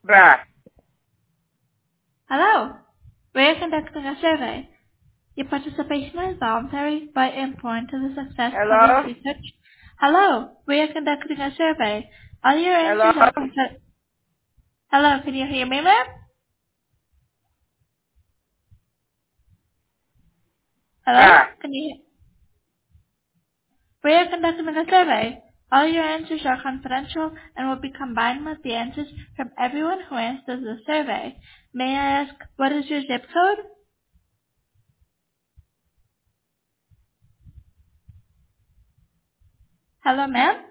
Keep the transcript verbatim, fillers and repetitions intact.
Bruh. Hello. We are conducting a survey. Your participation is voluntary but important to the success of this Hello? research. Hello. We are conducting a survey. All your Hello? answers are confidential. Hello. Can you hear me, ma'am? Hello. Bruh. Can you? We are conducting a survey. All your answers are confidential and will be combined with the answers from everyone who answers the survey. May I ask, what is your zip code? Hello, ma'am?